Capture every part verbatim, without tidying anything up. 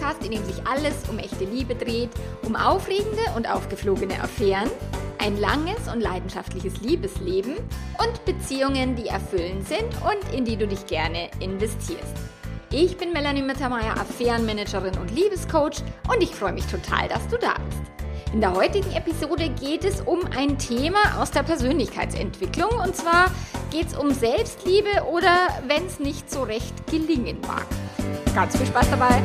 Podcast, in dem sich alles um echte Liebe dreht, um aufregende und aufgeflogene Affären, ein langes und leidenschaftliches Liebesleben und Beziehungen, die erfüllend sind und in die du dich gerne investierst. Ich bin Melanie Mittermeier, Affärenmanagerin und Liebescoach und ich freue mich total, dass du da bist. In der heutigen Episode geht es um ein Thema aus der Persönlichkeitsentwicklung und zwar geht es um Selbstliebe oder wenn es nicht so recht gelingen mag. Ganz viel Spaß dabei!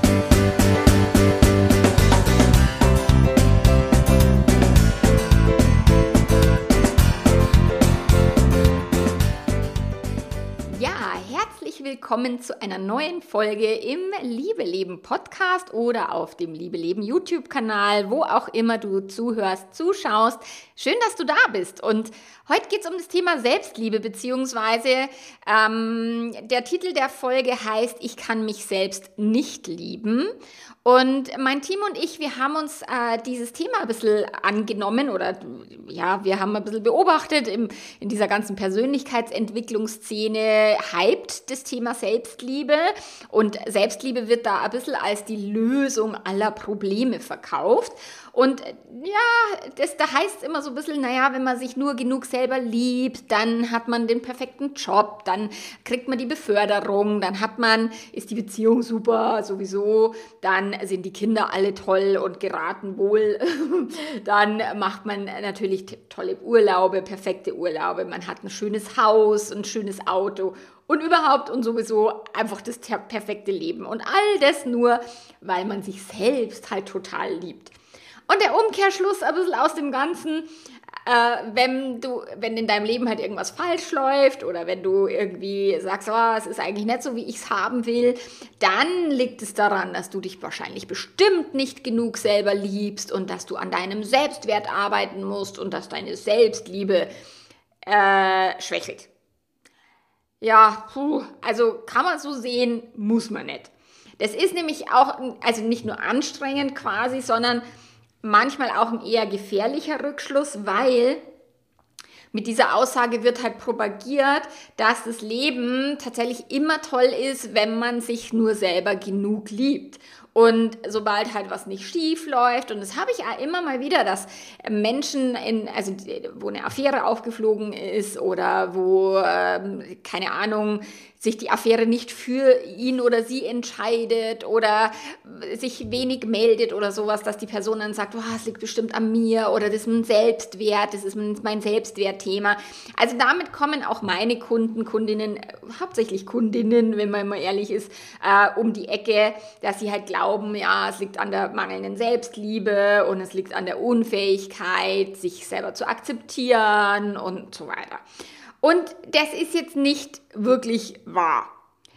Willkommen zu einer neuen Folge im Liebe Leben Podcast oder auf dem Liebe Leben YouTube-Kanal, wo auch immer du zuhörst, zuschaust. Schön, dass du da bist. Und heute geht es um das Thema Selbstliebe, beziehungsweise ähm, der Titel der Folge heißt, ich kann mich selbst nicht lieben. Und mein Team und ich, wir haben uns äh, dieses Thema ein bisschen angenommen oder ja, wir haben ein bisschen beobachtet im, in dieser ganzen Persönlichkeitsentwicklungsszene, hypt das Thema Selbstliebe und Selbstliebe wird da ein bisschen als die Lösung aller Probleme verkauft. Und ja, das, da heißt es immer so ein bisschen, naja, wenn man sich nur genug selber liebt, dann hat man den perfekten Job, dann kriegt man die Beförderung, dann hat man, ist die Beziehung super sowieso, dann sind die Kinder alle toll und geraten wohl, dann macht man natürlich tolle Urlaube, perfekte Urlaube, man hat ein schönes Haus, ein schönes Auto und überhaupt und sowieso einfach das perfekte Leben. Und all das nur, weil man sich selbst halt total liebt. Und der Umkehrschluss ein bisschen aus dem Ganzen, äh, wenn du, wenn in deinem Leben halt irgendwas falsch läuft oder wenn du irgendwie sagst, oh, es ist eigentlich nicht so, wie ich es haben will, dann liegt es daran, dass du dich wahrscheinlich bestimmt nicht genug selber liebst und dass du an deinem Selbstwert arbeiten musst und dass deine Selbstliebe äh, schwächelt. Ja, puh, also kann man so sehen, muss man nicht. Das ist nämlich auch, also nicht nur anstrengend quasi, sondern manchmal auch ein eher gefährlicher Rückschluss, weil mit dieser Aussage wird halt propagiert, dass das Leben tatsächlich immer toll ist, wenn man sich nur selber genug liebt. Und sobald halt was nicht schief läuft, und das habe ich ja immer mal wieder, dass Menschen, in, also wo eine Affäre aufgeflogen ist oder wo, ähm, keine Ahnung, sich die Affäre nicht für ihn oder sie entscheidet oder sich wenig meldet oder sowas, dass die Person dann sagt, oh, es liegt bestimmt an mir oder das ist ein Selbstwert, das ist mein Selbstwertthema. Also damit kommen auch meine Kunden, Kundinnen, hauptsächlich Kundinnen, wenn man mal ehrlich ist, äh, um die Ecke, dass sie halt glauben, ja, es liegt an der mangelnden Selbstliebe und es liegt an der Unfähigkeit, sich selber zu akzeptieren und so weiter. Und das ist jetzt nicht wirklich wahr.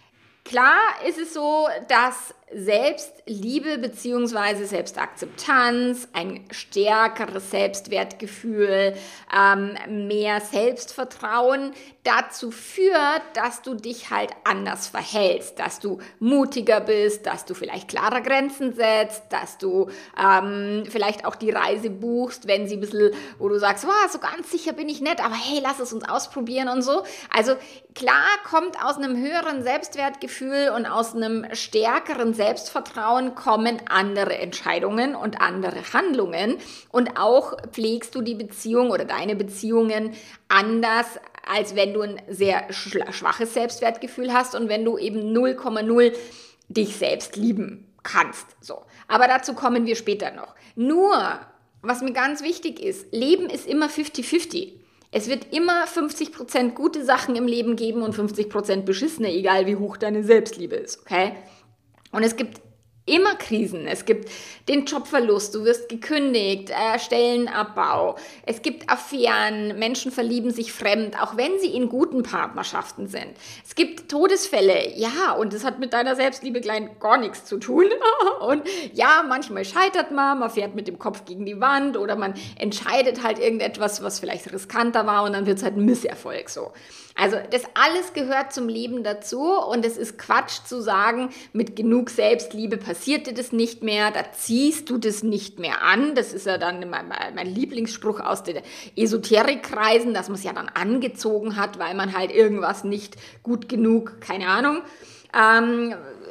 Klar ist es so, dass Selbstliebe bzw. Selbstakzeptanz, ein stärkeres Selbstwertgefühl, ähm, mehr Selbstvertrauen dazu führt, dass du dich halt anders verhältst, dass du mutiger bist, dass du vielleicht klare Grenzen setzt, dass du ähm, vielleicht auch die Reise buchst, wenn sie ein bisschen, wo du sagst, wow, so ganz sicher bin ich nicht, aber hey, lass es uns ausprobieren und so. Also klar kommt aus einem höheren Selbstwertgefühl und aus einem stärkeren Selbstvertrauen kommen andere Entscheidungen und andere Handlungen und auch pflegst du die Beziehung oder deine Beziehungen anders, als wenn du ein sehr schwaches Selbstwertgefühl hast und wenn du eben null Komma null dich selbst lieben kannst. So. Aber dazu kommen wir später noch. Nur, was mir ganz wichtig ist, Leben ist immer fifty fifty. Es wird immer fünfzig Prozent gute Sachen im Leben geben und fünfzig Prozent beschissene, egal wie hoch deine Selbstliebe ist, okay? Und es gibt immer Krisen. Es gibt den Jobverlust, du wirst gekündigt, äh, Stellenabbau. Es gibt Affären, Menschen verlieben sich fremd, auch wenn sie in guten Partnerschaften sind. Es gibt Todesfälle, ja, und das hat mit deiner Selbstliebe gleich gar nichts zu tun. Und ja, manchmal scheitert man, man fährt mit dem Kopf gegen die Wand oder man entscheidet halt irgendetwas, was vielleicht riskanter war und dann wird es halt ein Misserfolg so. Also das alles gehört zum Leben dazu und es ist Quatsch zu sagen, mit genug Selbstliebe passiert dir das nicht mehr, da ziehst du das nicht mehr an. Das ist ja dann mein, mein Lieblingsspruch aus den Esoterikkreisen, dass man es ja dann angezogen hat, weil man halt irgendwas nicht gut genug, keine Ahnung, ähm,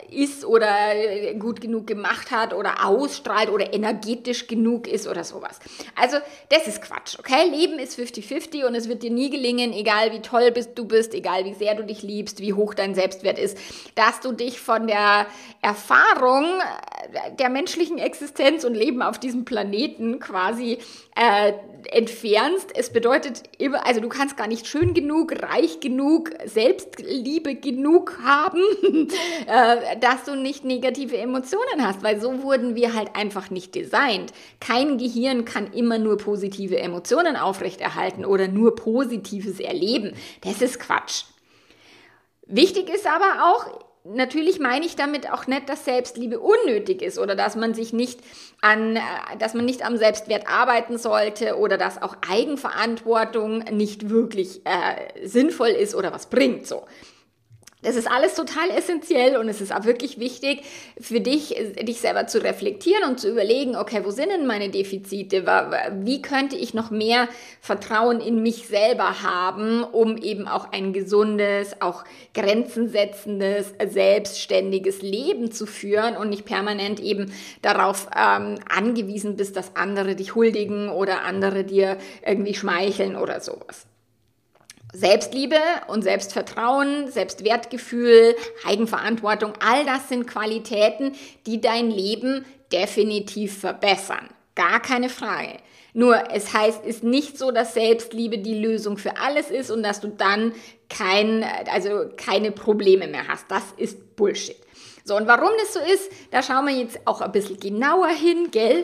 ist oder gut genug gemacht hat oder ausstrahlt oder energetisch genug ist oder sowas. Also das ist Quatsch, okay? Leben ist fünfzig fünfzig und es wird dir nie gelingen, egal wie toll bist du bist, egal wie sehr du dich liebst, wie hoch dein Selbstwert ist, dass du dich von der Erfahrung der menschlichen Existenz und Leben auf diesem Planeten quasi äh, entfernst. Es bedeutet immer, also du kannst gar nicht schön genug, reich genug, Selbstliebe genug haben, äh, dass du nicht negative Emotionen hast, weil so wurden wir halt einfach nicht designt. Kein Gehirn kann immer nur positive Emotionen aufrechterhalten oder nur Positives erleben. Das ist Quatsch. Wichtig ist aber auch, natürlich meine ich damit auch nicht, dass Selbstliebe unnötig ist oder dass man sich nicht an, dass man nicht am Selbstwert arbeiten sollte oder dass auch Eigenverantwortung nicht wirklich äh, sinnvoll ist oder was bringt, so. Das ist alles total essentiell und es ist auch wirklich wichtig für dich, dich selber zu reflektieren und zu überlegen, okay, wo sind denn meine Defizite? Wie könnte ich noch mehr Vertrauen in mich selber haben, um eben auch ein gesundes, auch grenzensetzendes, selbstständiges Leben zu führen und nicht permanent eben darauf ähm, angewiesen bist, dass andere dich huldigen oder andere dir irgendwie schmeicheln oder sowas. Selbstliebe und Selbstvertrauen, Selbstwertgefühl, Eigenverantwortung, all das sind Qualitäten, die dein Leben definitiv verbessern. Gar keine Frage. Nur es heißt, ist nicht so, dass Selbstliebe die Lösung für alles ist und dass du dann kein, also keine Probleme mehr hast. Das ist Bullshit. So, und warum das so ist, da schauen wir jetzt auch ein bisschen genauer hin, gell?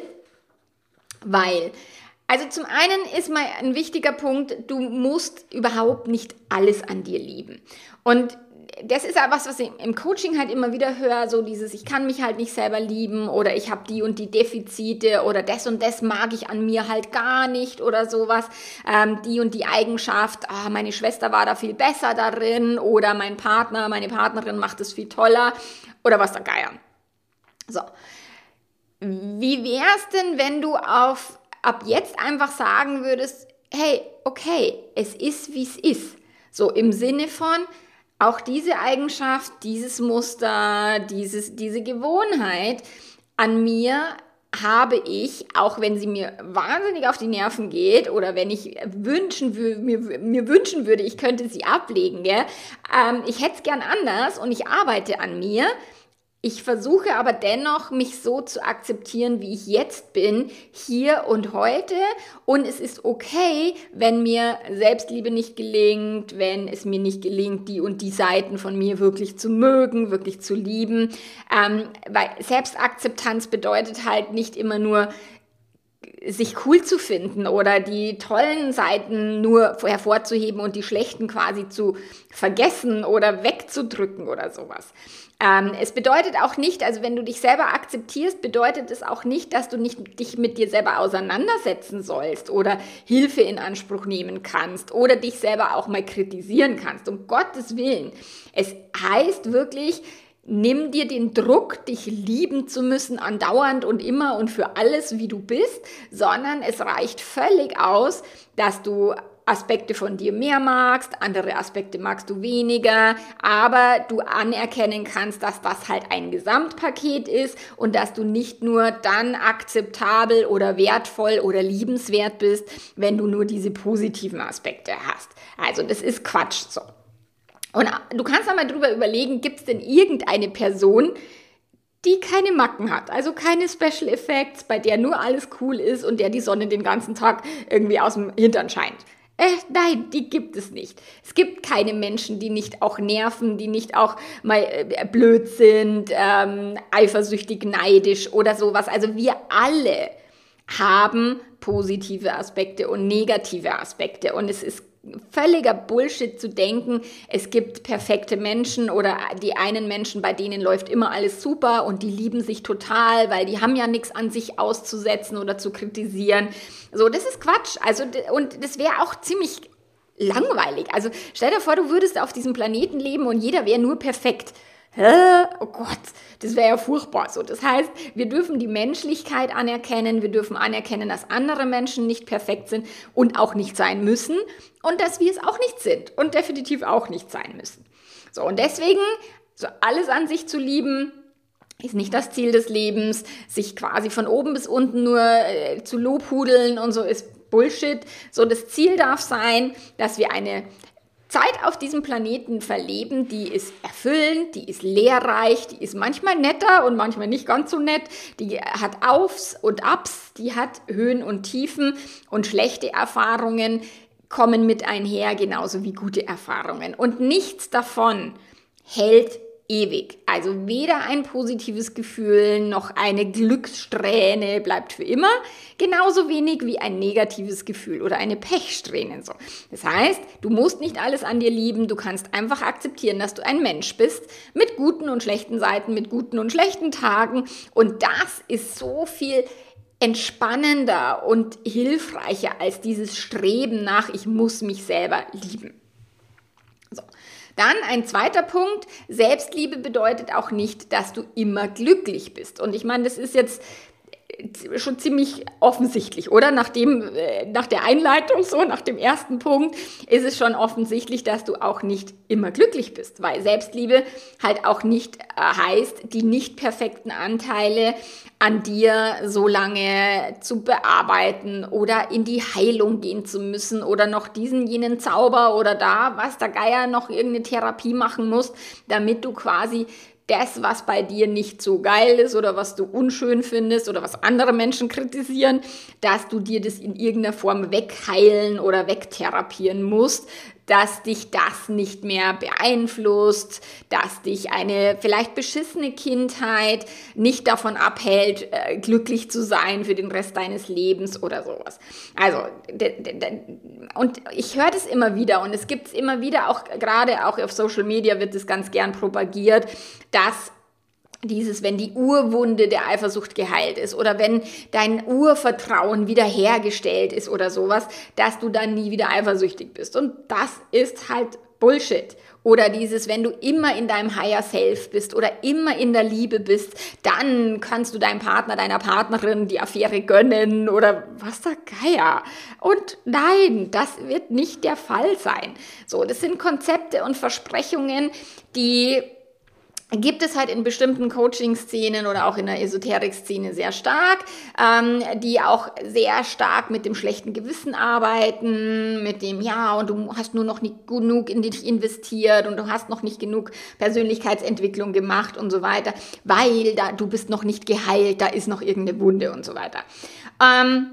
Weil Also zum einen ist mal ein wichtiger Punkt, du musst überhaupt nicht alles an dir lieben. Und das ist ja was, was ich im Coaching halt immer wieder höre, so dieses, ich kann mich halt nicht selber lieben oder ich habe die und die Defizite oder das und das mag ich an mir halt gar nicht oder sowas. Ähm, die und die Eigenschaft, ah, meine Schwester war da viel besser darin oder mein Partner, meine Partnerin macht es viel toller oder was der Geier. So, wie wär's denn, wenn du auf ab jetzt einfach sagen würdest, hey, okay, es ist, wie es ist. So im Sinne von, auch diese Eigenschaft, dieses Muster, dieses, diese Gewohnheit an mir habe ich, auch wenn sie mir wahnsinnig auf die Nerven geht oder wenn ich wünschen wür- mir, mir wünschen würde, ich könnte sie ablegen, gell? Ähm, ich hätte es gern anders und ich arbeite an mir. Ich versuche aber dennoch, mich so zu akzeptieren, wie ich jetzt bin, hier und heute. Und es ist okay, wenn mir Selbstliebe nicht gelingt, wenn es mir nicht gelingt, die und die Seiten von mir wirklich zu mögen, wirklich zu lieben. Ähm, weil Selbstakzeptanz bedeutet halt nicht immer nur, sich cool zu finden oder die tollen Seiten nur hervorzuheben und die schlechten quasi zu vergessen oder wegzudrücken oder sowas. Ähm, es bedeutet auch nicht, also wenn du dich selber akzeptierst, bedeutet es auch nicht, dass du nicht dich mit dir selber auseinandersetzen sollst oder Hilfe in Anspruch nehmen kannst oder dich selber auch mal kritisieren kannst. Um Gottes Willen. Es heißt wirklich, nimm dir den Druck, dich lieben zu müssen, andauernd und immer und für alles, wie du bist, sondern es reicht völlig aus, dass du Aspekte von dir mehr magst, andere Aspekte magst du weniger, aber du anerkennen kannst, dass das halt ein Gesamtpaket ist und dass du nicht nur dann akzeptabel oder wertvoll oder liebenswert bist, wenn du nur diese positiven Aspekte hast. Also das ist Quatsch so. Und du kannst einmal drüber überlegen, gibt es denn irgendeine Person, die keine Macken hat, also keine Special Effects, bei der nur alles cool ist und der die Sonne den ganzen Tag irgendwie aus dem Hintern scheint? Äh, nein, die gibt es nicht. Es gibt keine Menschen, die nicht auch nerven, die nicht auch mal äh, blöd sind, ähm, eifersüchtig, neidisch oder sowas. Also wir alle haben positive Aspekte und negative Aspekte und es ist völliger Bullshit zu denken, es gibt perfekte Menschen oder die einen Menschen, bei denen läuft immer alles super und die lieben sich total, weil die haben ja nichts an sich auszusetzen oder zu kritisieren. So, das ist Quatsch. Also, und das wäre auch ziemlich langweilig. Also stell dir vor, du würdest auf diesem Planeten leben und jeder wäre nur perfekt. Hä? Oh Gott, das wäre ja furchtbar so. Das heißt, wir dürfen die Menschlichkeit anerkennen, wir dürfen anerkennen, dass andere Menschen nicht perfekt sind und auch nicht sein müssen und dass wir es auch nicht sind und definitiv auch nicht sein müssen. So, und deswegen So alles an sich zu lieben, ist nicht das Ziel des Lebens. Sich quasi von oben bis unten nur äh, zu lobhudeln und so ist Bullshit. So, das Ziel darf sein, dass wir eine Zeit auf diesem Planeten verleben, die ist erfüllend, die ist lehrreich, die ist manchmal netter und manchmal nicht ganz so nett, die hat Aufs und Abs, die hat Höhen und Tiefen und schlechte Erfahrungen kommen mit einher, genauso wie gute Erfahrungen. Und nichts davon hält ewig. Also weder ein positives Gefühl noch eine Glückssträhne bleibt für immer, genauso wenig wie ein negatives Gefühl oder eine Pechsträhne. So. Das heißt, du musst nicht alles an dir lieben, du kannst einfach akzeptieren, dass du ein Mensch bist mit guten und schlechten Seiten, mit guten und schlechten Tagen, und das ist so viel entspannender und hilfreicher als dieses Streben nach, ich muss mich selber lieben. So. Dann ein zweiter Punkt, Selbstliebe bedeutet auch nicht, dass du immer glücklich bist. Und ich meine, das ist jetzt schon ziemlich offensichtlich, oder? Nach dem, äh, nach der Einleitung, so nach dem ersten Punkt, ist es schon offensichtlich, dass du auch nicht immer glücklich bist, weil Selbstliebe halt auch nicht äh, heißt, die nicht perfekten Anteile an dir so lange zu bearbeiten oder in die Heilung gehen zu müssen oder noch diesen, jenen Zauber oder da, was der Geier noch irgendeine Therapie machen muss, damit du quasi das, was bei dir nicht so geil ist oder was du unschön findest oder was andere Menschen kritisieren, dass du dir das in irgendeiner Form wegheilen oder wegtherapieren musst, dass dich das nicht mehr beeinflusst, dass dich eine vielleicht beschissene Kindheit nicht davon abhält, äh, glücklich zu sein für den Rest deines Lebens oder sowas. Also, und ich höre das immer wieder und es gibt es immer wieder, auch gerade auch auf Social Media wird es ganz gern propagiert, dass dieses, wenn die Urwunde der Eifersucht geheilt ist oder wenn dein Urvertrauen wiederhergestellt ist oder sowas, dass du dann nie wieder eifersüchtig bist. Und das ist halt Bullshit. Oder dieses, wenn du immer in deinem Higher Self bist oder immer in der Liebe bist, dann kannst du deinem Partner, deiner Partnerin die Affäre gönnen oder was der Geier. Und nein, das wird nicht der Fall sein. So, das sind Konzepte und Versprechungen, die gibt es halt in bestimmten Coaching-Szenen oder auch in der Esoterik-Szene sehr stark, ähm, die auch sehr stark mit dem schlechten Gewissen arbeiten, mit dem, ja, und du hast nur noch nicht genug in dich investiert und du hast noch nicht genug Persönlichkeitsentwicklung gemacht und so weiter, weil da, du bist noch nicht geheilt, da ist noch irgendeine Wunde und so weiter. Ähm,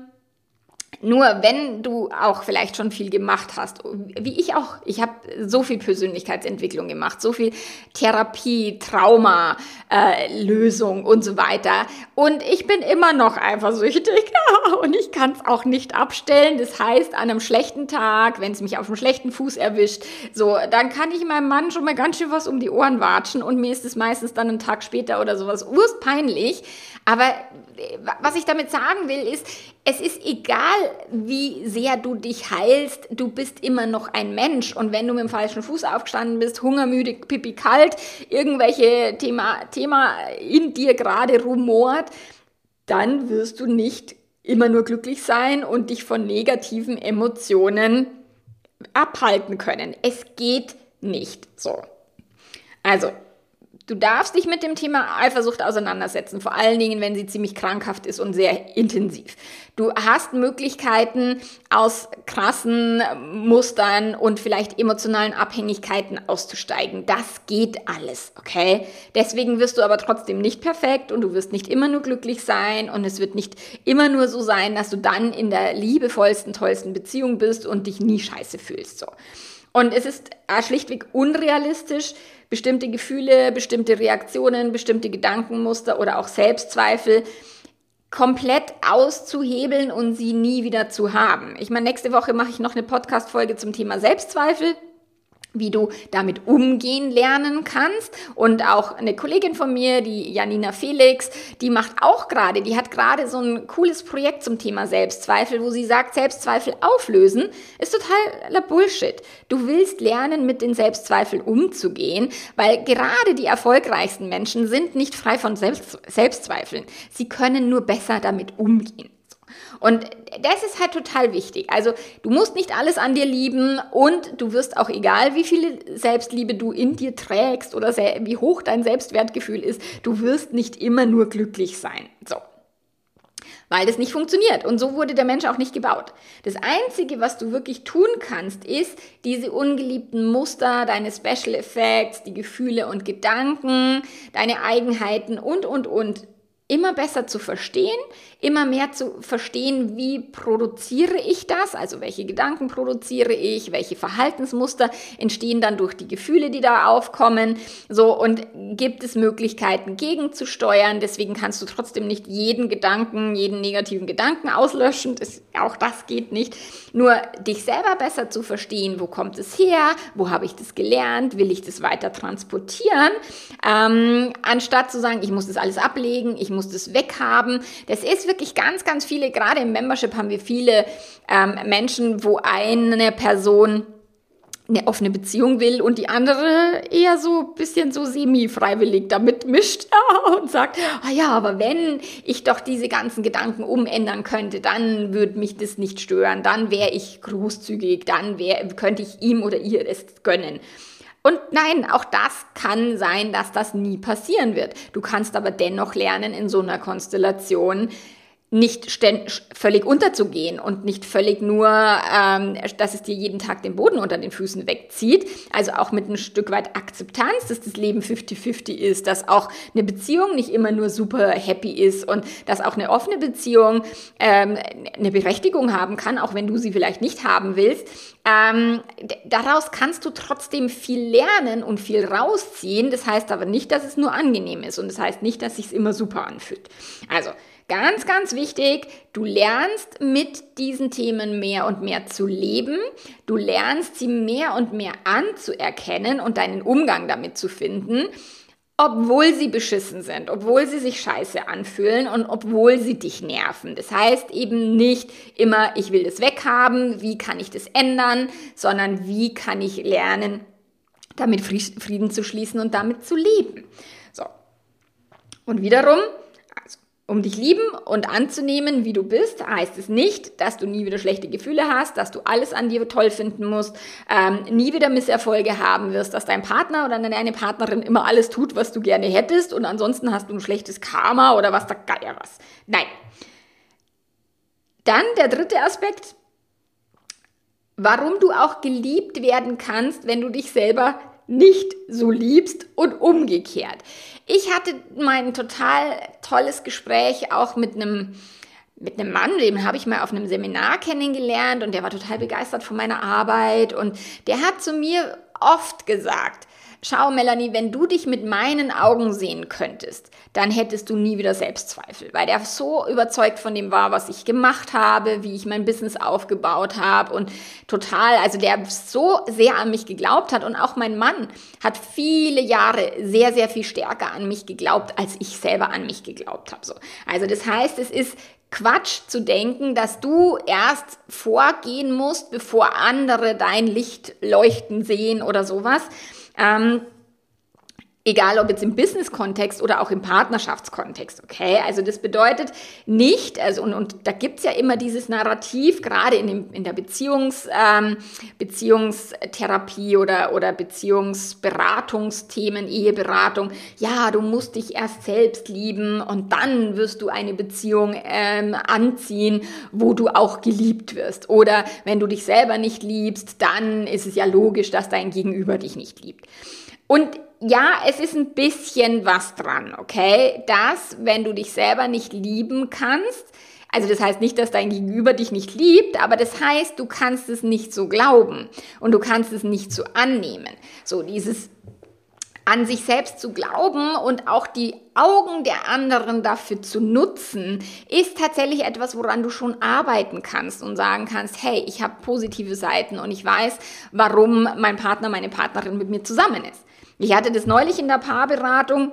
Nur wenn du auch vielleicht schon viel gemacht hast, wie ich auch, ich habe so viel Persönlichkeitsentwicklung gemacht, so viel Therapie, Trauma, äh, Lösung und so weiter, und ich bin immer noch eifersüchtig und ich kann es auch nicht abstellen. Das heißt, an einem schlechten Tag, wenn es mich auf einem schlechten Fuß erwischt, so, dann kann ich meinem Mann schon mal ganz schön was um die Ohren watschen und mir ist es meistens dann einen Tag später oder sowas urspeinlich. Aber was ich damit sagen will, ist, es ist egal, wie sehr du dich heilst, du bist immer noch ein Mensch. Und wenn du mit dem falschen Fuß aufgestanden bist, hungermüde, pipi kalt, irgendwelche Thema, Thema in dir gerade rumort, dann wirst du nicht immer nur glücklich sein und dich von negativen Emotionen abhalten können. Es geht nicht so. Also, du darfst dich mit dem Thema Eifersucht auseinandersetzen, vor allen Dingen, wenn sie ziemlich krankhaft ist und sehr intensiv. Du hast Möglichkeiten, aus krassen Mustern und vielleicht emotionalen Abhängigkeiten auszusteigen. Das geht alles, okay? Deswegen wirst du aber trotzdem nicht perfekt und du wirst nicht immer nur glücklich sein und es wird nicht immer nur so sein, dass du dann in der liebevollsten, tollsten Beziehung bist und dich nie scheiße fühlst, so. Und es ist schlichtweg unrealistisch, bestimmte Gefühle, bestimmte Reaktionen, bestimmte Gedankenmuster oder auch Selbstzweifel komplett auszuhebeln und sie nie wieder zu haben. Ich meine, nächste Woche mache ich noch eine Podcast-Folge zum Thema Selbstzweifel, wie du damit umgehen lernen kannst. Und auch eine Kollegin von mir, die Janina Felix, die macht auch gerade, die hat gerade so ein cooles Projekt zum Thema Selbstzweifel, wo sie sagt, Selbstzweifel auflösen ist totaler Bullshit. Du willst lernen, mit den Selbstzweifeln umzugehen, weil gerade die erfolgreichsten Menschen sind nicht frei von Selbst- Selbstzweifeln. Sie können nur besser damit umgehen. Und das ist halt total wichtig. Also du musst nicht alles an dir lieben und du wirst auch, egal wie viel Selbstliebe du in dir trägst oder sehr, wie hoch dein Selbstwertgefühl ist, du wirst nicht immer nur glücklich sein. So. Weil das nicht funktioniert. Und so wurde der Mensch auch nicht gebaut. Das Einzige, was du wirklich tun kannst, ist, diese ungeliebten Muster, deine Special Effects, die Gefühle und Gedanken, deine Eigenheiten und, und, und, immer besser zu verstehen, immer mehr zu verstehen, wie produziere ich das, also welche Gedanken produziere ich, welche Verhaltensmuster entstehen dann durch die Gefühle, die da aufkommen, so, und gibt es Möglichkeiten gegenzusteuern, deswegen kannst du trotzdem nicht jeden Gedanken, jeden negativen Gedanken auslöschen, das, auch das geht nicht, nur dich selber besser zu verstehen, wo kommt es her, wo habe ich das gelernt, will ich das weiter transportieren, ähm, anstatt zu sagen, ich muss das alles ablegen, ich muss das weghaben. Das ist wirklich ganz, ganz viele, gerade im Membership haben wir viele ähm, Menschen, wo eine Person eine offene Beziehung will und die andere eher so ein bisschen so semi-freiwillig damit mischt und sagt, ah ja, aber wenn ich doch diese ganzen Gedanken umändern könnte, dann würde mich das nicht stören, dann wäre ich großzügig, dann wär, könnte ich ihm oder ihr es gönnen. Und nein, auch das kann sein, dass das nie passieren wird. Du kannst aber dennoch lernen, in so einer Konstellation nicht ständ- völlig unterzugehen und nicht völlig nur, ähm, dass es dir jeden Tag den Boden unter den Füßen wegzieht. Also auch mit ein Stück weit Akzeptanz, dass das Leben fünfzig fünfzig ist, dass auch eine Beziehung nicht immer nur super happy ist und dass auch eine offene Beziehung ähm, eine Berechtigung haben kann, auch wenn du sie vielleicht nicht haben willst. Ähm, d- daraus kannst du trotzdem viel lernen und viel rausziehen. Das heißt aber nicht, dass es nur angenehm ist und das heißt nicht, dass es sich immer super anfühlt. Also ganz, ganz wichtig, du lernst mit diesen Themen mehr und mehr zu leben. Du lernst sie mehr und mehr anzuerkennen und deinen Umgang damit zu finden, obwohl sie beschissen sind, obwohl sie sich scheiße anfühlen und obwohl sie dich nerven. Das heißt eben nicht immer, ich will das weghaben, wie kann ich das ändern, sondern wie kann ich lernen, damit Frieden zu schließen und damit zu leben. So. Und wiederum, also, um dich lieben und anzunehmen, wie du bist, heißt es nicht, dass du nie wieder schlechte Gefühle hast, dass du alles an dir toll finden musst, ähm, nie wieder Misserfolge haben wirst, dass dein Partner oder deine Partnerin immer alles tut, was du gerne hättest und ansonsten hast du ein schlechtes Karma oder was der Geier was. Nein. Dann der dritte Aspekt, warum du auch geliebt werden kannst, wenn du dich selber nicht so liebst und umgekehrt. Ich hatte mein total tolles Gespräch auch mit einem mit einem Mann, den habe ich mal auf einem Seminar kennengelernt und der war total begeistert von meiner Arbeit und der hat zu mir oft gesagt, schau Melanie, wenn du dich mit meinen Augen sehen könntest, dann hättest du nie wieder Selbstzweifel, weil der so überzeugt von dem war, was ich gemacht habe, wie ich mein Business aufgebaut habe und total, also der so sehr an mich geglaubt hat und auch mein Mann hat viele Jahre sehr, sehr viel stärker an mich geglaubt, als ich selber an mich geglaubt habe. So. Also das heißt, es ist Quatsch zu denken, dass du erst vorgehen musst, bevor andere dein Licht leuchten sehen oder sowas. Ähm, egal ob jetzt im Business-Kontext oder auch im Partnerschaftskontext, okay? Also das bedeutet nicht, also und, und da gibt's ja immer dieses Narrativ, gerade in, dem, in der Beziehungs, ähm, Beziehungstherapie oder, oder Beziehungsberatungsthemen, Eheberatung, ja, du musst dich erst selbst lieben und dann wirst du eine Beziehung ähm, anziehen, wo du auch geliebt wirst. Oder wenn du dich selber nicht liebst, dann ist es ja logisch, dass dein Gegenüber dich nicht liebt. Und ja, es ist ein bisschen was dran, okay? Dass, wenn du dich selber nicht lieben kannst, also das heißt nicht, dass dein Gegenüber dich nicht liebt, aber das heißt, du kannst es nicht so glauben und du kannst es nicht so annehmen. So dieses an sich selbst zu glauben und auch die Augen der anderen dafür zu nutzen, ist tatsächlich etwas, woran du schon arbeiten kannst und sagen kannst, hey, ich habe positive Seiten und ich weiß, warum mein Partner, meine Partnerin mit mir zusammen ist. Ich hatte das neulich in der Paarberatung,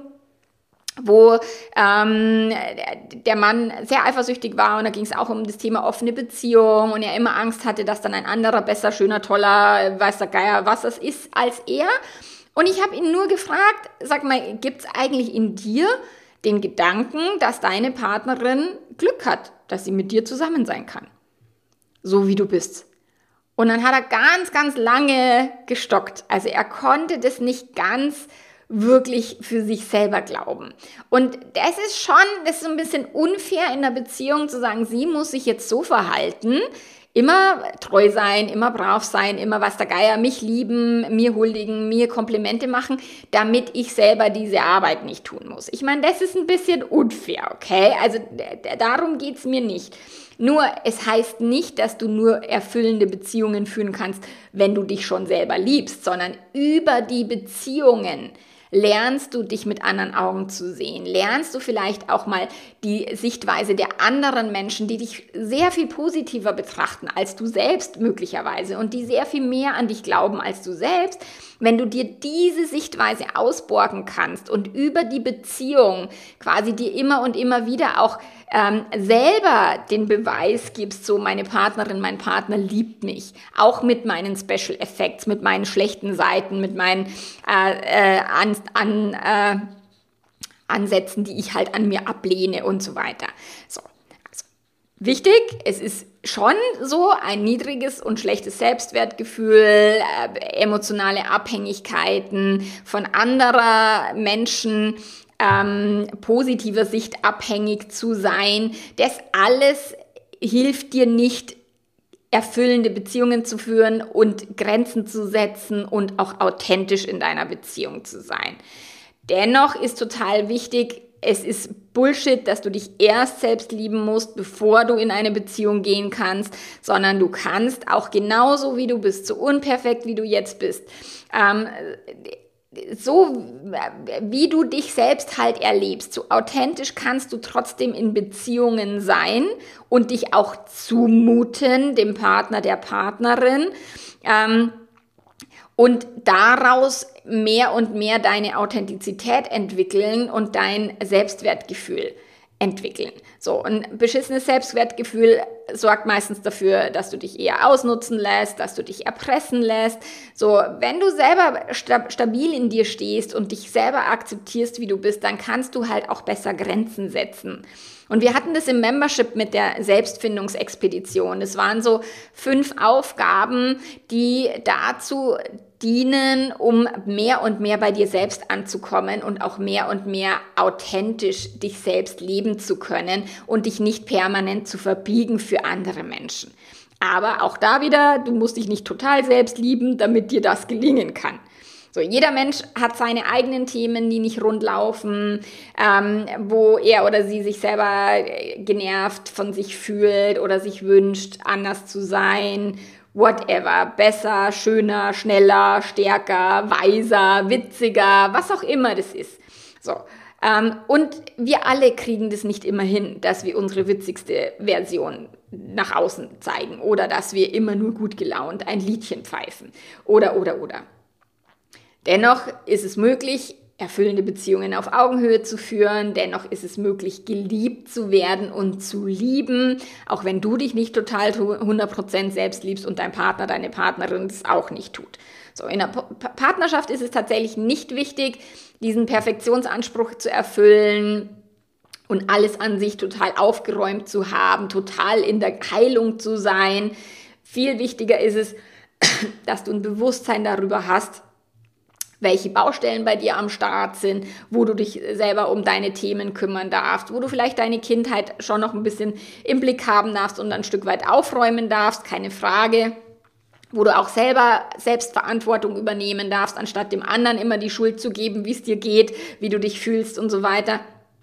wo ähm, der Mann sehr eifersüchtig war und da ging es auch um das Thema offene Beziehung und er immer Angst hatte, dass dann ein anderer besser, schöner, toller, weiß der Geier, was das ist, als er. Und ich habe ihn nur gefragt, sag mal, gibt es eigentlich in dir den Gedanken, dass deine Partnerin Glück hat, dass sie mit dir zusammen sein kann. So wie du bist. Und dann hat er ganz, ganz lange gestockt. Also er konnte das nicht ganz wirklich für sich selber glauben. Und das ist schon, das ist so ein bisschen unfair in der Beziehung zu sagen, sie muss sich jetzt so verhalten, immer treu sein, immer brav sein, immer was der Geier, mich lieben, mir huldigen, mir Komplimente machen, damit ich selber diese Arbeit nicht tun muss. Ich meine, das ist ein bisschen unfair, okay? Also darum geht's mir nicht. Nur, es heißt nicht, dass du nur erfüllende Beziehungen führen kannst, wenn du dich schon selber liebst, sondern über die Beziehungen lernst du dich mit anderen Augen zu sehen, lernst du vielleicht auch mal die Sichtweise der anderen Menschen, die dich sehr viel positiver betrachten als du selbst möglicherweise und die sehr viel mehr an dich glauben als du selbst. Wenn du dir diese Sichtweise ausborgen kannst und über die Beziehung quasi dir immer und immer wieder auch ähm, selber den Beweis gibst, so meine Partnerin, mein Partner liebt mich, auch mit meinen Special Effects, mit meinen schlechten Seiten, mit meinen äh, äh, an, an äh, Ansätzen, die ich halt an mir ablehne und so weiter. So, also wichtig, es ist schon so ein niedriges und schlechtes Selbstwertgefühl, äh, emotionale Abhängigkeiten von anderer Menschen, ähm, positiver Sicht abhängig zu sein. Das alles hilft dir nicht, erfüllende Beziehungen zu führen und Grenzen zu setzen und auch authentisch in deiner Beziehung zu sein. Dennoch ist total wichtig, es ist Bullshit, dass du dich erst selbst lieben musst, bevor du in eine Beziehung gehen kannst, sondern du kannst auch genauso wie du bist, so unperfekt wie du jetzt bist, ähm, so wie du dich selbst halt erlebst, so authentisch kannst du trotzdem in Beziehungen sein und dich auch zumuten, dem Partner, der Partnerin, ähm, und daraus mehr und mehr deine Authentizität entwickeln und dein Selbstwertgefühl entwickeln. So, ein beschissenes Selbstwertgefühl sorgt meistens dafür, dass du dich eher ausnutzen lässt, dass du dich erpressen lässt. So, wenn du selber stab- stabil in dir stehst und dich selber akzeptierst, wie du bist, dann kannst du halt auch besser Grenzen setzen. Und wir hatten das im Membership mit der Selbstfindungsexpedition. Es waren so fünf Aufgaben, die dazu dienen, um mehr und mehr bei dir selbst anzukommen und auch mehr und mehr authentisch dich selbst leben zu können und dich nicht permanent zu verbiegen für andere Menschen. Aber auch da wieder, du musst dich nicht total selbst lieben, damit dir das gelingen kann. So, jeder Mensch hat seine eigenen Themen, die nicht rund laufen, ähm, wo er oder sie sich selber genervt von sich fühlt oder sich wünscht, anders zu sein, whatever, besser, schöner, schneller, stärker, weiser, witziger, was auch immer das ist. So, ähm, und wir alle kriegen das nicht immer hin, dass wir unsere witzigste Version nach außen zeigen oder dass wir immer nur gut gelaunt ein Liedchen pfeifen oder, oder, oder. Dennoch ist es möglich, erfüllende Beziehungen auf Augenhöhe zu führen. Dennoch ist es möglich, geliebt zu werden und zu lieben, auch wenn du dich nicht total hundert Prozent selbst liebst und dein Partner, deine Partnerin das auch nicht tut. So, in der pa- Partnerschaft ist es tatsächlich nicht wichtig, diesen Perfektionsanspruch zu erfüllen und alles an sich total aufgeräumt zu haben, total in der Heilung zu sein. Viel wichtiger ist es, dass du ein Bewusstsein darüber hast, welche Baustellen bei dir am Start sind, wo du dich selber um deine Themen kümmern darfst, wo du vielleicht deine Kindheit schon noch ein bisschen im Blick haben darfst und ein Stück weit aufräumen darfst, keine Frage, wo du auch selber Selbstverantwortung übernehmen darfst, anstatt dem anderen immer die Schuld zu geben, wie es dir geht, wie du dich fühlst und so weiter.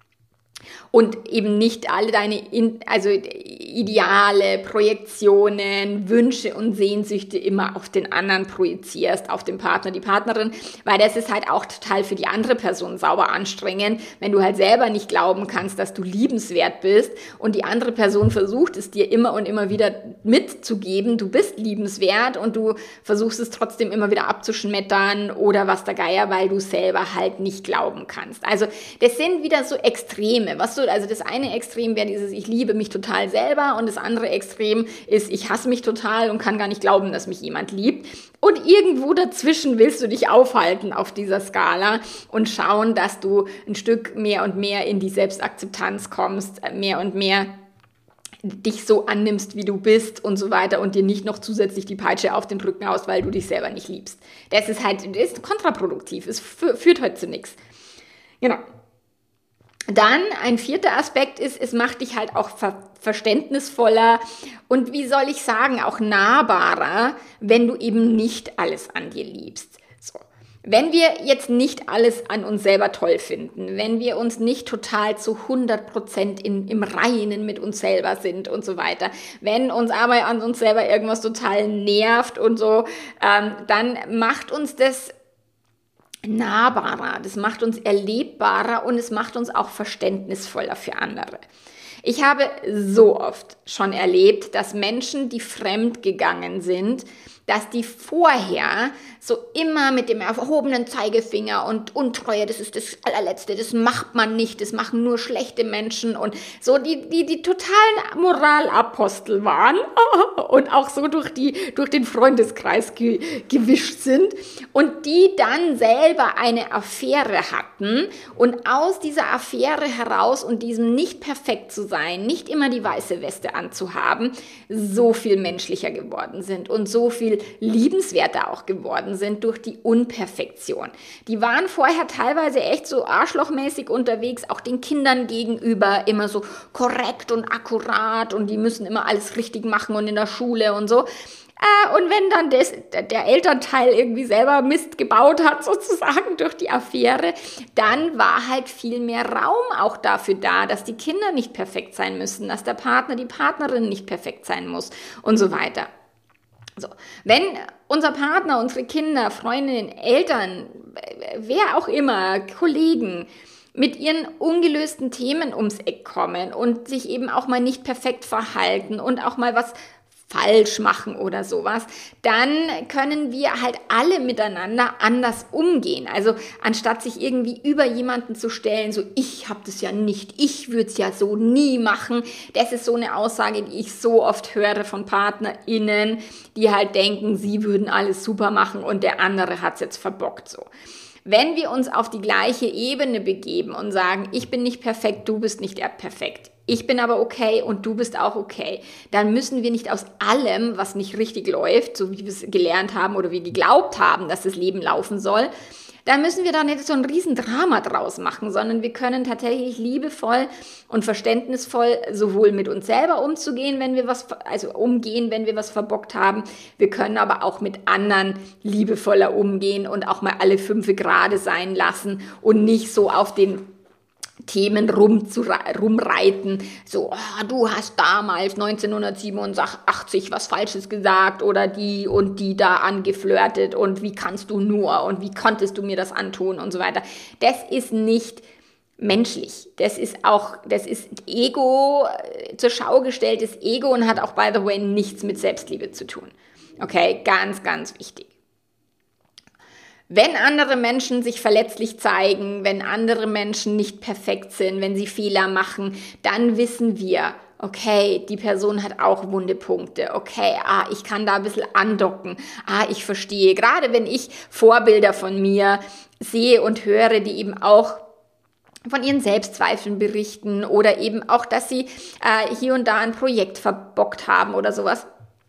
Und eben nicht alle deine in, also Ideale, Projektionen, Wünsche und Sehnsüchte immer auf den anderen projizierst, auf den Partner, die Partnerin, weil das ist halt auch total für die andere Person sauber anstrengend, wenn du halt selber nicht glauben kannst, dass du liebenswert bist und die andere Person versucht es dir immer und immer wieder mitzugeben, du bist liebenswert und du versuchst es trotzdem immer wieder abzuschmettern oder was der Geier, weil du selber halt nicht glauben kannst. Also das sind wieder so Extreme, was du, also das eine Extrem wäre dieses, ich liebe mich total selber und das andere Extrem ist, ich hasse mich total und kann gar nicht glauben, dass mich jemand liebt. Und irgendwo dazwischen willst du dich aufhalten auf dieser Skala und schauen, dass du ein Stück mehr und mehr in die Selbstakzeptanz kommst, mehr und mehr dich so annimmst, wie du bist und so weiter und dir nicht noch zusätzlich die Peitsche auf den Rücken haust, weil du dich selber nicht liebst. Das ist halt, das ist kontraproduktiv, es führt halt zu nichts. Genau. Dann ein vierter Aspekt ist, es macht dich halt auch ver- verständnisvoller und wie soll ich sagen, auch nahbarer, wenn du eben nicht alles an dir liebst. So. Wenn wir jetzt nicht alles an uns selber toll finden, wenn wir uns nicht total zu hundert Prozent in, im Reinen mit uns selber sind und so weiter, wenn uns aber an uns selber irgendwas total nervt und so, ähm, dann macht uns das nahbarer, das macht uns erlebbarer und es macht uns auch verständnisvoller für andere. Ich habe so oft schon erlebt, dass Menschen, die fremd gegangen sind, dass die vorher so immer mit dem erhobenen Zeigefinger und Untreue, das ist das allerletzte, das macht man nicht, das machen nur schlechte Menschen und so die die die totalen Moralapostel waren und auch so durch die durch den Freundeskreis ge, gewischt sind und die dann selber eine Affäre hatten und aus dieser Affäre heraus und diesem nicht perfekt zu sein, nicht immer die weiße Weste anzuhaben, so viel menschlicher geworden sind und so viel liebenswerter auch geworden sind durch die Unperfektion. Die waren vorher teilweise echt so arschlochmäßig unterwegs, auch den Kindern gegenüber immer so korrekt und akkurat und die müssen immer alles richtig machen und in der Schule und so. Äh, und wenn dann des, der Elternteil irgendwie selber Mist gebaut hat, sozusagen durch die Affäre, dann war halt viel mehr Raum auch dafür da, dass die Kinder nicht perfekt sein müssen, dass der Partner, die Partnerin nicht perfekt sein muss und so weiter. So, wenn unser Partner, unsere Kinder, Freundinnen, Eltern, wer auch immer, Kollegen mit ihren ungelösten Themen ums Eck kommen und sich eben auch mal nicht perfekt verhalten und auch mal was falsch machen oder sowas, dann können wir halt alle miteinander anders umgehen. Also anstatt sich irgendwie über jemanden zu stellen, so ich habe das ja nicht, ich würde es ja so nie machen, das ist so eine Aussage, die ich so oft höre von PartnerInnen, die halt denken, sie würden alles super machen und der andere hat es jetzt verbockt so. Wenn wir uns auf die gleiche Ebene begeben und sagen, ich bin nicht perfekt, du bist nicht perfekt, ich bin aber okay und du bist auch okay, dann müssen wir nicht aus allem, was nicht richtig läuft, so wie wir es gelernt haben oder wie wir geglaubt haben, dass das Leben laufen soll, dann müssen wir da nicht so ein Riesendrama draus machen, sondern wir können tatsächlich liebevoll und verständnisvoll sowohl mit uns selber umzugehen, wenn wir was, also umgehen, wenn wir was verbockt haben. Wir können aber auch mit anderen liebevoller umgehen und auch mal alle fünf gerade sein lassen und nicht so auf den Themen rumreiten, so, oh, du hast damals neunzehnhundertsiebenundachtzig was Falsches gesagt oder die und die da angeflirtet und wie kannst du nur und wie konntest du mir das antun und so weiter. Das ist nicht menschlich. Das ist auch, das ist Ego, zur Schau gestelltes Ego und hat auch, by the way, nichts mit Selbstliebe zu tun. Okay, ganz, ganz wichtig. Wenn andere Menschen sich verletzlich zeigen, wenn andere Menschen nicht perfekt sind, wenn sie Fehler machen, dann wissen wir, okay, die Person hat auch wunde Punkte. Okay, ah, ich kann da ein bisschen andocken. Ah, ich verstehe. Gerade wenn ich Vorbilder von mir sehe und höre, die eben auch von ihren Selbstzweifeln berichten oder eben auch, dass sie äh, hier und da ein Projekt verbockt haben oder sowas.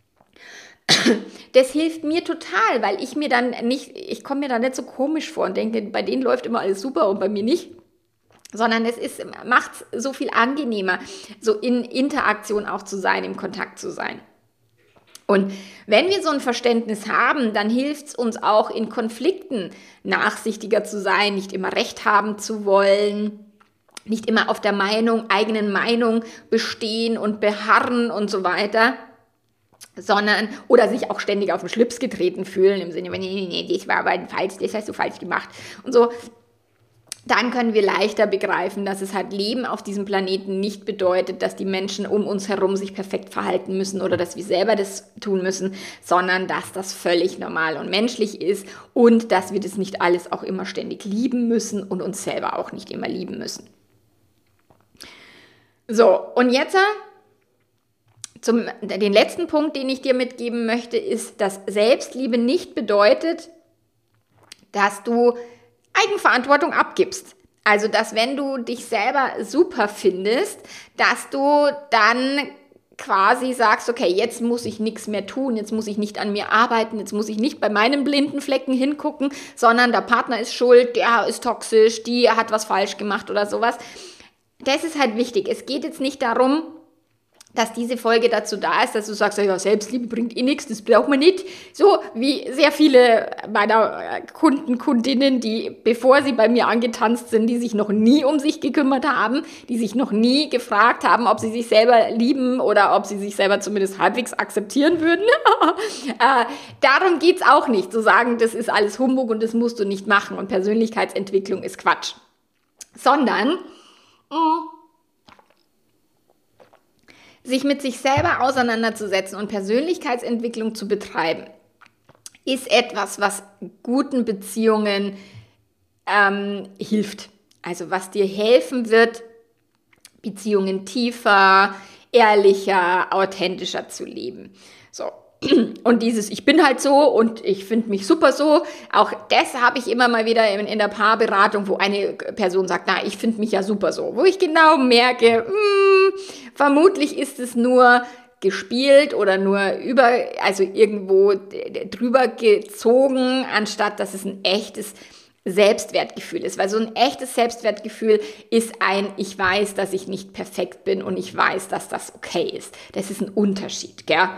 Das hilft mir total, weil ich mir dann nicht, ich komme mir da nicht so komisch vor und denke, bei denen läuft immer alles super und bei mir nicht, sondern es ist, macht es so viel angenehmer, so in Interaktion auch zu sein, im Kontakt zu sein. Und wenn wir so ein Verständnis haben, dann hilft es uns auch in Konflikten nachsichtiger zu sein, nicht immer Recht haben zu wollen, nicht immer auf der Meinung, eigenen Meinung bestehen und beharren und so weiter, sondern, oder sich auch ständig auf den Schlips getreten fühlen, im Sinne, nee, nee, nee, das war aber falsch, das hast du falsch gemacht und so. Dann können wir leichter begreifen, dass es halt Leben auf diesem Planeten nicht bedeutet, dass die Menschen um uns herum sich perfekt verhalten müssen oder dass wir selber das tun müssen, sondern dass das völlig normal und menschlich ist und dass wir das nicht alles auch immer ständig lieben müssen und uns selber auch nicht immer lieben müssen. So, und jetzt zum, den letzten Punkt, den ich dir mitgeben möchte, ist, dass Selbstliebe nicht bedeutet, dass du Eigenverantwortung abgibst. Also, dass wenn du dich selber super findest, dass du dann quasi sagst, okay, jetzt muss ich nichts mehr tun, jetzt muss ich nicht an mir arbeiten, jetzt muss ich nicht bei meinen blinden Flecken hingucken, sondern der Partner ist schuld, der ist toxisch, die hat was falsch gemacht oder sowas. Das ist halt wichtig. Es geht jetzt nicht darum, dass diese Folge dazu da ist, dass du sagst, ja, Selbstliebe bringt eh nichts, das braucht man nicht. So wie sehr viele meiner Kunden, Kundinnen, die, bevor sie bei mir angetanzt sind, die sich noch nie um sich gekümmert haben, die sich noch nie gefragt haben, ob sie sich selber lieben oder ob sie sich selber zumindest halbwegs akzeptieren würden. äh, darum geht's auch nicht, zu sagen, das ist alles Humbug und das musst du nicht machen und Persönlichkeitsentwicklung ist Quatsch. Sondern mh, sich mit sich selber auseinanderzusetzen und Persönlichkeitsentwicklung zu betreiben, ist etwas, was guten Beziehungen ähm, hilft. Also was dir helfen wird, Beziehungen tiefer, ehrlicher, authentischer zu leben. So. Und dieses, ich bin halt so und ich finde mich super so, auch das habe ich immer mal wieder in, in der Paarberatung, wo eine Person sagt, na, ich finde mich ja super so, wo ich genau merke, mh, vermutlich ist es nur gespielt oder nur über, also irgendwo drüber gezogen, anstatt dass es ein echtes Selbstwertgefühl ist, weil so ein echtes Selbstwertgefühl ist ein, ich weiß, dass ich nicht perfekt bin und ich weiß, dass das okay ist. Das ist ein Unterschied, gell?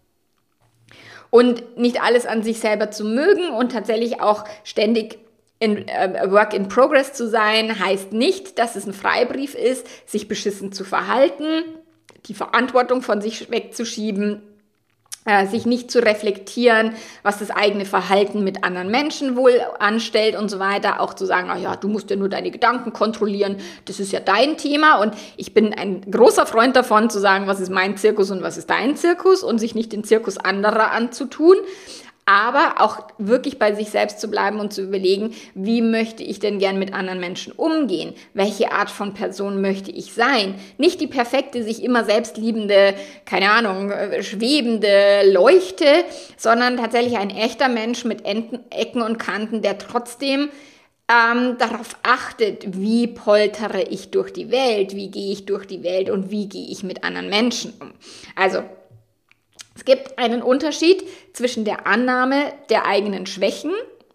Und nicht alles an sich selber zu mögen und tatsächlich auch ständig in äh, Work in Progress zu sein, heißt nicht, dass es ein Freibrief ist, sich beschissen zu verhalten, die Verantwortung von sich wegzuschieben, äh, sich nicht zu reflektieren, was das eigene Verhalten mit anderen Menschen wohl anstellt und so weiter, auch zu sagen, ach ja, du musst ja nur deine Gedanken kontrollieren, das ist ja dein Thema und ich bin ein großer Freund davon, zu sagen, was ist mein Zirkus und was ist dein Zirkus und sich nicht den Zirkus anderer anzutun, aber auch wirklich bei sich selbst zu bleiben und zu überlegen, wie möchte ich denn gern mit anderen Menschen umgehen? Welche Art von Person möchte ich sein? Nicht die perfekte, sich immer selbstliebende, keine Ahnung, schwebende Leuchte, sondern tatsächlich ein echter Mensch mit Enden, Ecken und Kanten, der trotzdem ähm, darauf achtet, wie poltere ich durch die Welt, wie gehe ich durch die Welt und wie gehe ich mit anderen Menschen um. Also, es gibt einen Unterschied zwischen der Annahme der eigenen Schwächen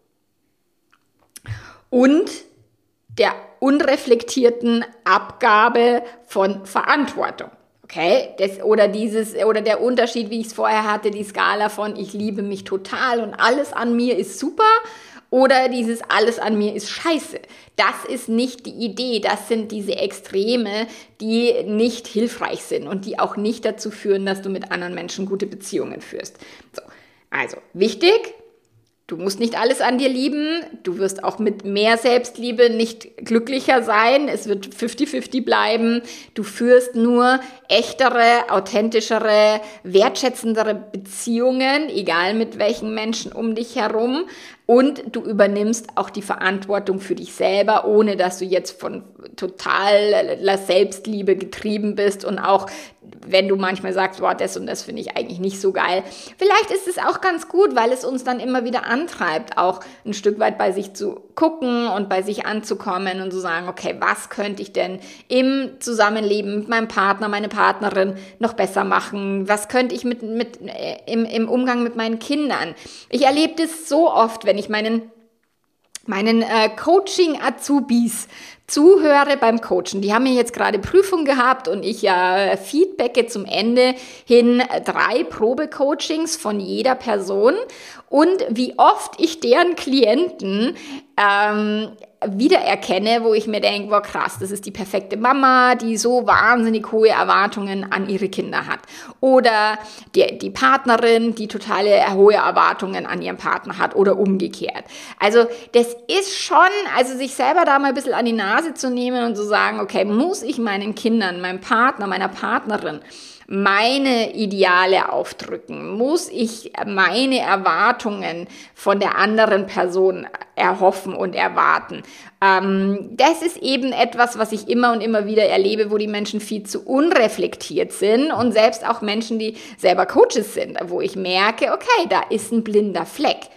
und der unreflektierten Abgabe von Verantwortung. Okay, das, oder dieses, oder der Unterschied, wie ich es vorher hatte, die Skala von ich liebe mich total und alles an mir ist super oder dieses alles an mir ist scheiße. Das ist nicht die Idee, das sind diese Extreme, die nicht hilfreich sind und die auch nicht dazu führen, dass du mit anderen Menschen gute Beziehungen führst. So, also wichtig, du musst nicht alles an dir lieben, du wirst auch mit mehr Selbstliebe nicht glücklicher sein, es wird fünfzig fünfzig bleiben, du führst nur echtere, authentischere, wertschätzendere Beziehungen, egal mit welchen Menschen um dich herum und du übernimmst auch die Verantwortung für dich selber, ohne dass du jetzt von totaler Selbstliebe getrieben bist und auch wenn du manchmal sagst, boah, das und das finde ich eigentlich nicht so geil. Vielleicht ist es auch ganz gut, weil es uns dann immer wieder antreibt, auch ein Stück weit bei sich zu gucken und bei sich anzukommen und zu sagen, okay, was könnte ich denn im Zusammenleben mit meinem Partner, meine Partnerin noch besser machen? Was könnte ich mit, mit, äh, im, im Umgang mit meinen Kindern? Ich erlebe das so oft, wenn ich meinen meinen äh, Coaching-Azubis zuhöre beim Coachen. Die haben mir jetzt gerade Prüfung gehabt und ich äh, feedbacke zum Ende hin drei Probecoachings von jeder Person und wie oft ich deren Klienten ähm, wiedererkenne, wo ich mir denke, wow krass, das ist die perfekte Mama, die so wahnsinnig hohe Erwartungen an ihre Kinder hat. Oder die, die Partnerin, die totale hohe Erwartungen an ihren Partner hat oder umgekehrt. Also das ist schon, also sich selber da mal ein bisschen an die Nase zu nehmen und zu sagen, okay, muss ich meinen Kindern, meinem Partner, meiner Partnerin meine Ideale aufdrücken? Muss ich meine Erwartungen von der anderen Person erhoffen und erwarten? Ähm, das ist eben etwas, was ich immer und immer wieder erlebe, wo die Menschen viel zu unreflektiert sind und selbst auch Menschen, die selber Coaches sind, wo ich merke, okay, da ist ein blinder Fleck.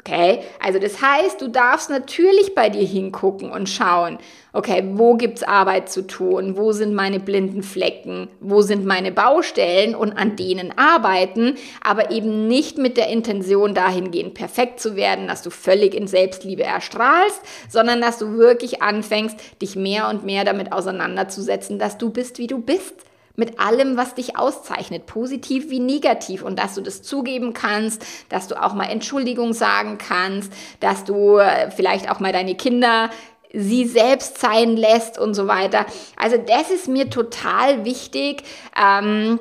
Okay, also das heißt, du darfst natürlich bei dir hingucken und schauen, okay, wo gibt's Arbeit zu tun, wo sind meine blinden Flecken, wo sind meine Baustellen und an denen arbeiten, aber eben nicht mit der Intention dahingehend perfekt zu werden, dass du völlig in Selbstliebe erstrahlst, sondern dass du wirklich anfängst, dich mehr und mehr damit auseinanderzusetzen, dass du bist, wie du bist. Mit allem, was dich auszeichnet, positiv wie negativ, und dass du das zugeben kannst, dass du auch mal Entschuldigung sagen kannst, dass du vielleicht auch mal deine Kinder sie selbst sein lässt und so weiter. Also das ist mir total wichtig, ähm,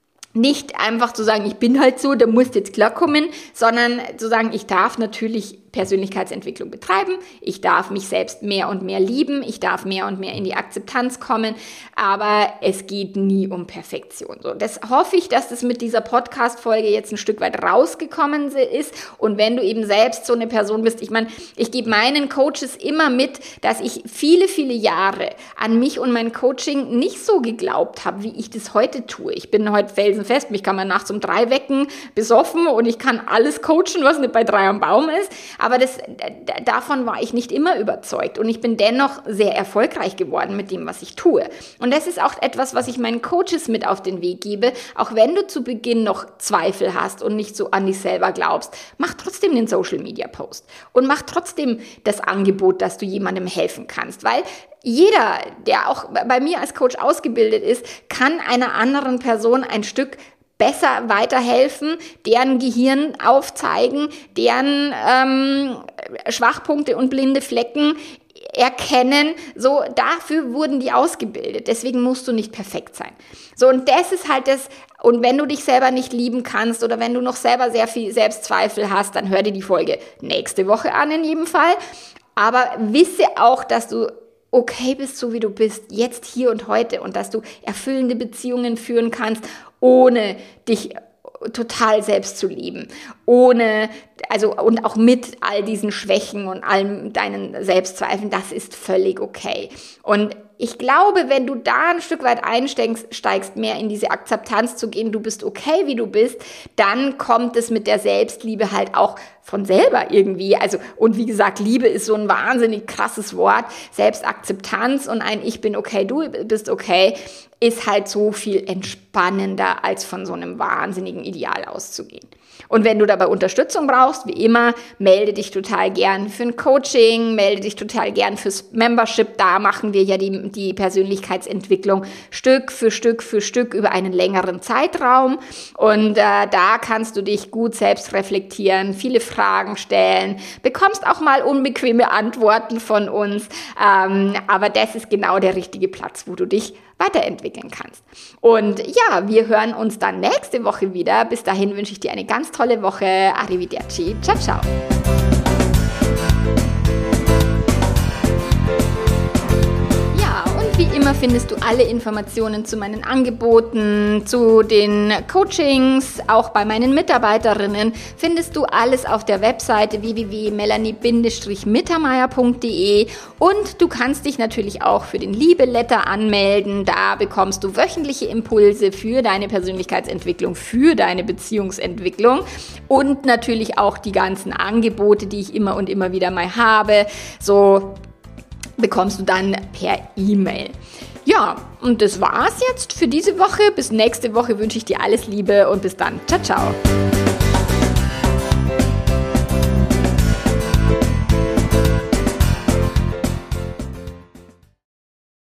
nicht einfach zu sagen, ich bin halt so, da musst du jetzt klarkommen, sondern zu sagen, ich darf natürlich Persönlichkeitsentwicklung betreiben, ich darf mich selbst mehr und mehr lieben, ich darf mehr und mehr in die Akzeptanz kommen, aber es geht nie um Perfektion. So, das hoffe ich, dass das mit dieser Podcast-Folge jetzt ein Stück weit rausgekommen ist, und wenn du eben selbst so eine Person bist, ich meine, ich gebe meinen Coaches immer mit, dass ich viele, viele Jahre an mich und mein Coaching nicht so geglaubt habe, wie ich das heute tue. Ich bin heute felsenfest, mich kann man nachts um drei wecken, besoffen, und ich kann alles coachen, was nicht bei drei am Baum ist. Aber das, davon war ich nicht immer überzeugt, und ich bin dennoch sehr erfolgreich geworden mit dem, was ich tue. Und das ist auch etwas, was ich meinen Coaches mit auf den Weg gebe. Auch wenn du zu Beginn noch Zweifel hast und nicht so an dich selber glaubst, mach trotzdem den Social-Media-Post und mach trotzdem das Angebot, dass du jemandem helfen kannst, weil jeder, der auch bei mir als Coach ausgebildet ist, kann einer anderen Person ein Stück besser weiterhelfen, deren Gehirn aufzeigen, deren ähm, Schwachpunkte und blinde Flecken erkennen. So, dafür wurden die ausgebildet. Deswegen musst du nicht perfekt sein. So, und das ist halt das, und wenn du dich selber nicht lieben kannst oder wenn du noch selber sehr viel Selbstzweifel hast, dann hör dir die Folge nächste Woche an in jedem Fall. Aber wisse auch, dass du okay bist, so wie du bist, jetzt, hier und heute, und dass du erfüllende Beziehungen führen kannst, ohne dich total selbst zu lieben, ohne, also, und auch mit all diesen Schwächen und all deinen Selbstzweifeln, das ist völlig okay. Und ich glaube, wenn du da ein Stück weit einsteigst, steigst mehr in diese Akzeptanz zu gehen, du bist okay, wie du bist, dann kommt es mit der Selbstliebe halt auch von selber irgendwie. Also, und wie gesagt, Liebe ist so ein wahnsinnig krasses Wort. Selbstakzeptanz und ein Ich bin okay, du bist okay, ist halt so viel entspannender, als von so einem wahnsinnigen Ideal auszugehen. Und wenn du dabei Unterstützung brauchst, wie immer, melde dich total gern für ein Coaching, melde dich total gern fürs Membership. Da machen wir ja die, die Persönlichkeitsentwicklung Stück für Stück für Stück über einen längeren Zeitraum. Und äh, da kannst du dich gut selbst reflektieren, viele Fragen stellen, bekommst auch mal unbequeme Antworten von uns. Ähm, aber das ist genau der richtige Platz, wo du dich weiterentwickeln kannst. Und ja, wir hören uns dann nächste Woche wieder. Bis dahin wünsche ich dir eine ganz tolle Woche. Arrivederci. Ciao, ciao. Wie immer findest du alle Informationen zu meinen Angeboten, zu den Coachings, auch bei meinen Mitarbeiterinnen, findest du alles auf der Webseite w w w punkt melanie mittermeier punkt d e, und du kannst dich natürlich auch für den Liebe-Letter anmelden. Da bekommst du wöchentliche Impulse für deine Persönlichkeitsentwicklung, für deine Beziehungsentwicklung und natürlich auch die ganzen Angebote, die ich immer und immer wieder mal habe. So bekommst du dann per E-Mail. Ja, und das war's jetzt für diese Woche. Bis nächste Woche wünsche ich dir alles Liebe und bis dann. Ciao, ciao.